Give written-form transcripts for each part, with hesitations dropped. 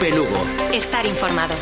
COPE Lugo. Estar informado.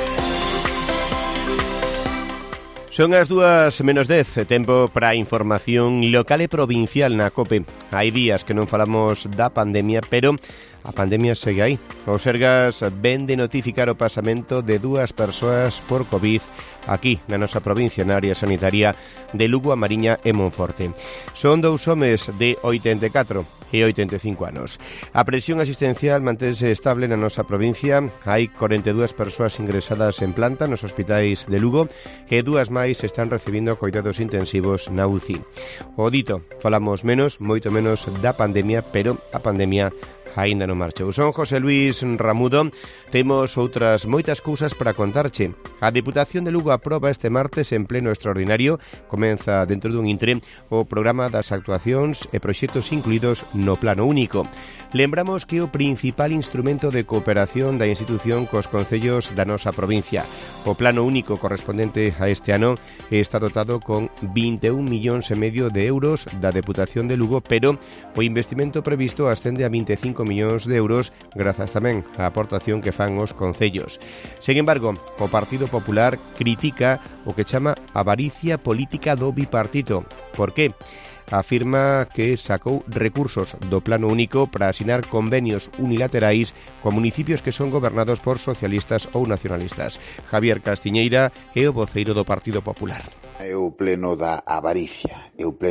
Son as 2:10, tempo para a información local e provincial na COPE. Hai días que non falamos da pandemia, pero a pandemia segue aí. O Sergas ven de notificar o pasamento de 2 persoas por COVID aquí na nosa provincia, na área sanitaria de Lugo, A Mariña e Monforte. Son 2 homes de 84 e 85 anos. A presión asistencial mantense estable na nosa provincia. Hai 42 persoas ingresadas en planta nos hospitais de Lugo e 2 máis están recibindo cuidados intensivos na UCI. O dito, falamos moito menos da pandemia, pero a pandemia aínda non marchou. Son José Luis Ramudo. Temos outras moitas cousas para contarche. A Deputación de Lugo aproba este martes en pleno extraordinario, comeza dentro dun intre, o programa das actuacións e proxectos incluídos no Plano Único. Lembramos que o principal instrumento de cooperación da institución cos concellos da nosa provincia. O Plano Único correspondente a este ano está dotado con 21,5 millóns de euros da Deputación de Lugo, pero o investimento previsto ascende a 25 millóns de euros grazas tamén á aportación que fan os concellos. Sen embargo, o Partido Popular critica o que chama avaricia política do bipartito. Por qué? Afirma que sacou recursos do Plano Único para asinar convenios unilaterais con municipios que son gobernados por socialistas ou nacionalistas. Javier Castiñeira é o voceiro do Partido Popular. É o pleno da avaricia,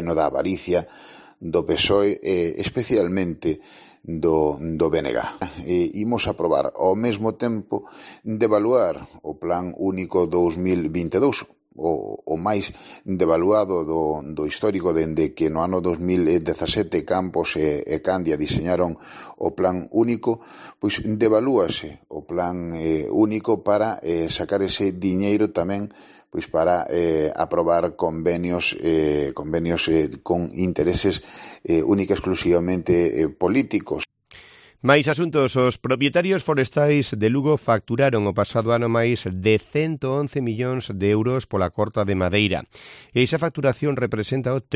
do PSOE, especialmente do BNG. Imos aprobar ao mesmo tempo de evaluar o Plan Único 2022, o máis devaluado do histórico, dende que no ano 2017 Campos e Candia diseñaron o Plan Único. Pois devalúase o Plan Único para sacar ese diñeiro tamén pois para aprobar convenios con intereses única e exclusivamente políticos. Máis asuntos. Os propietarios forestais de Lugo facturaron o pasado ano máis de 111 millóns de euros pola corta de madeira. Esa facturación representa o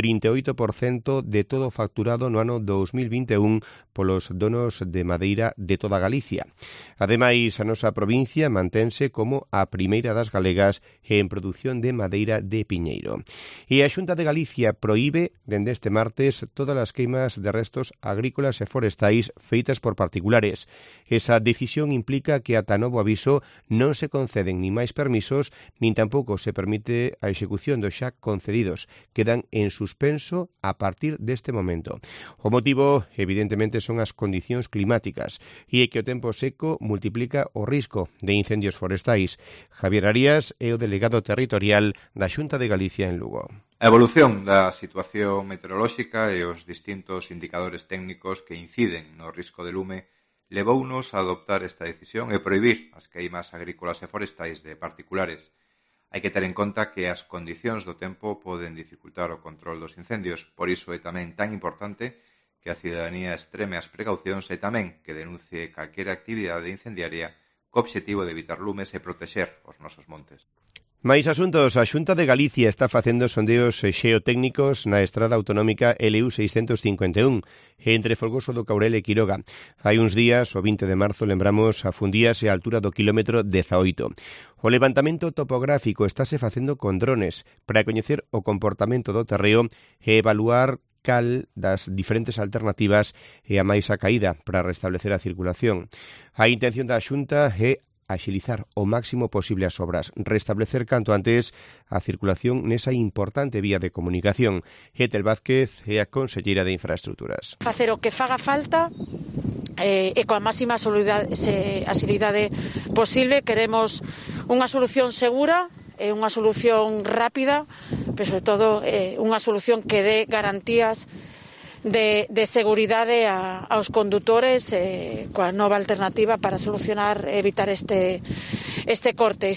38% de todo facturado no ano 2021 polos donos de madeira de toda Galicia. Ademais, a nosa provincia mantense como a primeira das galegas en produción de madeira de piñeiro. E a Xunta de Galicia proíbe, dende este martes, todas as queimas de restos agrícolas e forestais feitas por particulares. Esa decisión implica que ata novo aviso non se conceden ni máis permisos, nin tampouco se permite a execución dos xa concedidos. Quedan en suspenso a partir deste momento. O motivo, evidentemente, son as condicións climáticas e é que o tempo seco multiplica o risco de incendios forestais. Javier Arias é o delegado territorial da Xunta de Galicia en Lugo. A evolución da situación meteorolóxica e os distintos indicadores técnicos que inciden no risco de lume levounos a adoptar esta decisión e prohibir as queimas agrícolas e forestais de particulares. Hai que ter en conta que as condicións do tempo poden dificultar o control dos incendios, por iso é tamén tan importante que a cidadanía extreme as precaucións e tamén que denuncie calquera actividade incendiaria co obxectivo de evitar lumes e protexer os nosos montes. Máis asuntos. A Xunta de Galicia está facendo sondeos xeotécnicos na estrada autonómica LU 651 entre Folgoso do Caurel e Quiroga. Hai uns días, o 20 de marzo, lembramos, afundíase a altura do kilómetro 18. O levantamento topográfico estáse facendo con drones para coñecer o comportamento do terreo e evaluar cal das diferentes alternativas e a máis a caída para restablecer a circulación. A intención da Xunta é axilizar o máximo posible as obras, restablecer canto antes a circulación nesa importante vía de comunicación. Etel Vázquez é a conselleira de Infraestructuras. Facer o que faga falta e coa máxima axilidade posible. Queremos unha solución segura e unha solución rápida, pero sobre todo unha solución que dé garantías de seguridade aos condutores coa nova alternativa para solucionar e evitar este corte.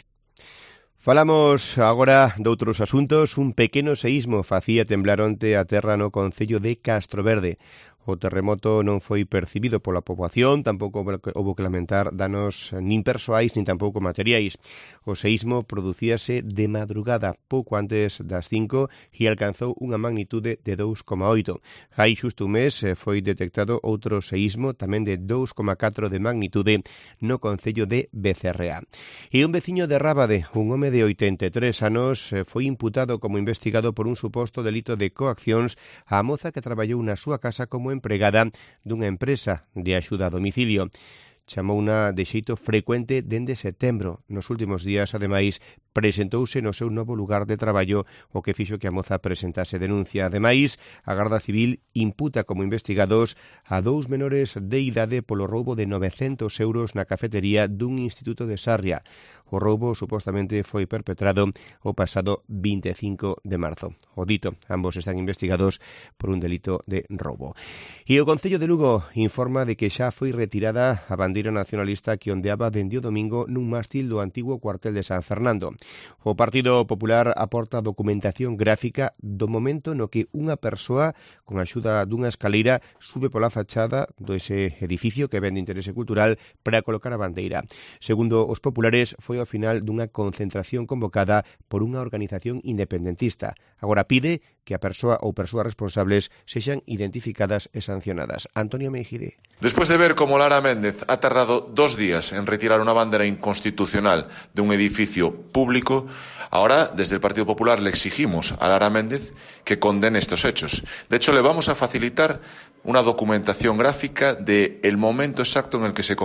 Falamos agora doutros asuntos. Un pequeno seísmo facía temblar onte a terra no concello de Castroverde. O terremoto non foi percibido pola poboación, tampouco houbo que lamentar danos nin persoais nin tampouco materiais. O seísmo producíase de madrugada, pouco antes das 5, e alcanzou unha magnitude de 2,8. Hai xusto un mes foi detectado outro seísmo tamén de 2,4 de magnitude no concello de Becerrea. E un veciño de Rábade, un home de 83 anos, foi imputado como investigado por un suposto delito de coaccións á moza que traballou na súa casa como empregada dunha empresa de axuda a domicilio. Chamouna de xeito frecuente dende setembro. Nos últimos días, ademais, presentouse no seu novo lugar de traballo, o que fixo que a moza presentase denuncia. Ademais, a Garda Civil imputa como investigados a 2 menores de idade polo roubo de 900 euros na cafetería dun instituto de Sarria. O roubo supostamente foi perpetrado o pasado 25 de marzo. O dito, ambos están investigados por un delito de roubo. E o Concello de Lugo informa de que xa foi retirada a bandeira nacionalista que ondeaba dende o domingo nun mástil do antigo cuartel de San Fernando. O Partido Popular aporta documentación gráfica do momento no que unha persoa, con a axuda dunha escaleira, sube pola fachada dese edificio que vende interese cultural para colocar a bandeira. Segundo os populares, foi ao final dunha concentración convocada por unha organización independentista. Agora pide que a persoa ou persoas responsables sexan identificadas e sancionadas. Antonio Mejide. Después de ver cómo Lara Méndez ha tardado 2 días en retirar una bandera inconstitucional de un edificio público, ahora desde el Partido Popular le exigimos a Lara Méndez que condene estos hechos. De hecho, le vamos a facilitar una documentación gráfica del momento exacto en el que se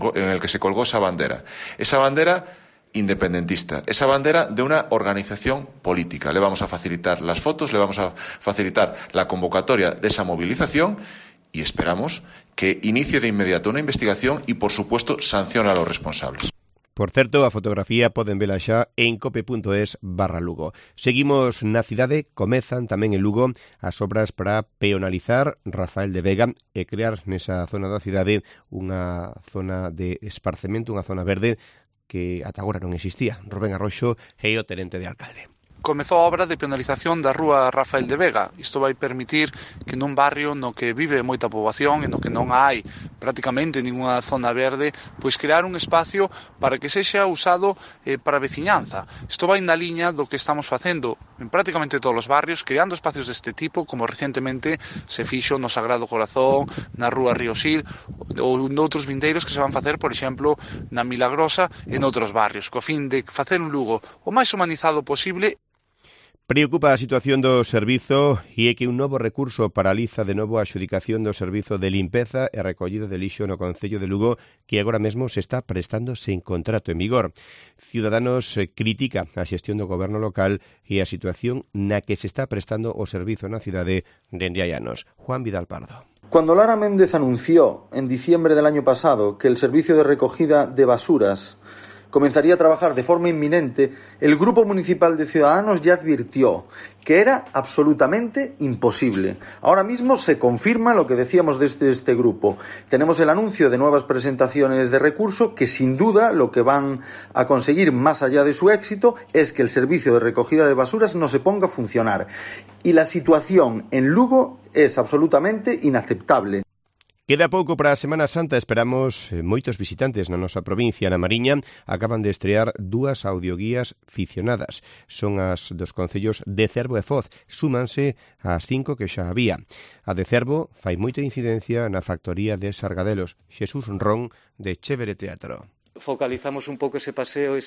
colgó esa bandera. Esa bandera independentista, esa bandera de una organización política. Le vamos a facilitar las fotos, le vamos a facilitar la convocatoria de esa movilización y esperamos que inicie de inmediato una investigación y, por supuesto, sancione a los responsables. Por certo, a fotografía poden vela xa en cope.es/Lugo. Seguimos na cidade, comezan tamén en Lugo as obras para peonalizar Rafael de Vega e crear nesa zona da cidade unha zona de esparcemento, unha zona verde que ata agora non existía. Rubén Arroxo é o tenente de alcalde. Comezou a obra de penalización da rúa Rafael de Vega. Isto vai permitir que nun barrio no que vive moita poboación e no que non hai prácticamente ninguna zona verde, pois crear un espacio para que sexa usado para a veciñanza. Isto vai na liña do que estamos facendo en prácticamente todos os barrios, creando espacios deste tipo, como recentemente se fixo no Sagrado Corazón, na rúa Ríosil, ou noutros vindeiros que se van facer, por exemplo, na Milagrosa e noutros barrios, co fin de facer un Lugo o máis humanizado posible. Preocupa a situación do servizo e é que un novo recurso paraliza de novo a adxudicación do servizo de limpeza e recollido de lixo no Concello de Lugo, que agora mesmo se está prestando sen contrato en vigor. Ciudadanos critica a xestión do goberno local e a situación na que se está prestando o servizo na cidade dende hai anos. Juan Vidal Pardo. Cuando Lara Méndez anunció en diciembre del año pasado que el servicio de recogida de basuras comenzaría a trabajar de forma inminente, el Grupo Municipal de Ciudadanos ya advirtió que era absolutamente imposible. Ahora mismo se confirma lo que decíamos desde este grupo. Tenemos el anuncio de nuevas presentaciones de recurso que sin duda lo que van a conseguir más allá de su éxito es que el servicio de recogida de basuras no se ponga a funcionar. Y la situación en Lugo es absolutamente inaceptable. Queda pouco para a Semana Santa, esperamos moitos visitantes na nosa provincia. Na Mariña acaban de estrear 2 audioguías ficcionadas. Son as dos concellos de Cervo e Foz, súmanse ás 5 que xa había. A de Cervo fai moita incidencia na factoría de Sargadelos. Xesús Ron, de Chévere Teatro. Focalizamos un pouco ese paseo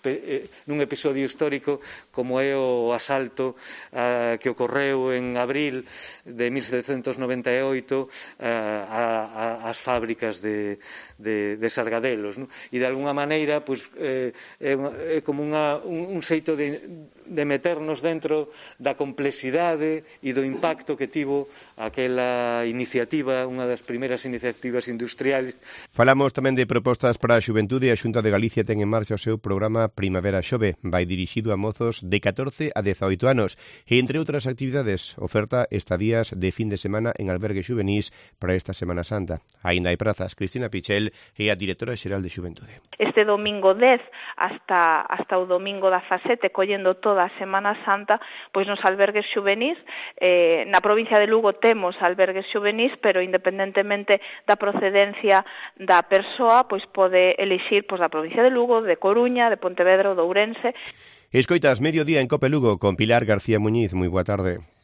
nun episodio histórico como é o asalto que ocorreu en abril de 1798 ás fábricas de Sargadelos, non? E de alguna maneira pois, é como un xeito de meternos dentro da complexidade e do impacto que tivo aquela iniciativa, unha das primeiras iniciativas industriais. Falamos tamén de propostas para a xuventude Xuventude, a Xunta de Galicia ten en marcha o seu programa Primavera Xove. Vai dirixido a mozos de 14 a 18 anos e, entre outras actividades, oferta estadías de fin de semana en albergues xuvenís para esta Semana Santa. Aínda hai prazas. Cristina Pichel é a directora xeral de Xuventude. Este domingo 10 hasta o domingo 17, collendo toda a Semana Santa, pois nos albergues xuvenís, na provincia de Lugo temos albergues xuvenís, pero independentemente da procedencia da persoa, pois pode elixir da provincia de Lugo, de Coruña, de Pontevedra ou de Ourense. Escoitas Mediodía en Cope Lugo con Pilar García Muñiz. Moi boa tarde.